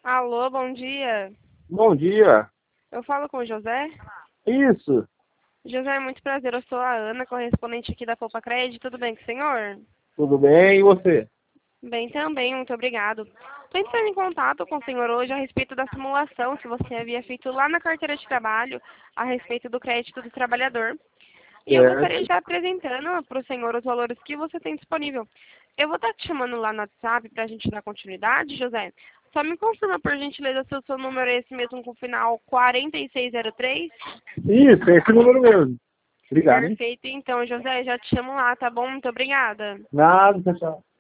Alô, bom dia. Bom dia. Eu falo com o José. Isso, José, muito prazer. Eu sou a Ana, correspondente aqui da Poupa Crédito. Tudo bem com o senhor? tudo bem? E você? Bem também, muito obrigado. Estou entrando em contato com o senhor hoje a respeito da simulação que você havia feito lá na carteira de trabalho a respeito do crédito do trabalhador. E eu gostaria de Certo. estar apresentando para o senhor os valores que você tem disponível. Eu vou estar te chamando lá no WhatsApp para a gente dar continuidade, José. Só me confirma, por gentileza, se o seu número é esse mesmo com o final 4603. Isso, é esse número mesmo. Obrigado, hein? Perfeito, então, José, já te chamo lá, tá bom? Muito obrigada. Nada, pessoal.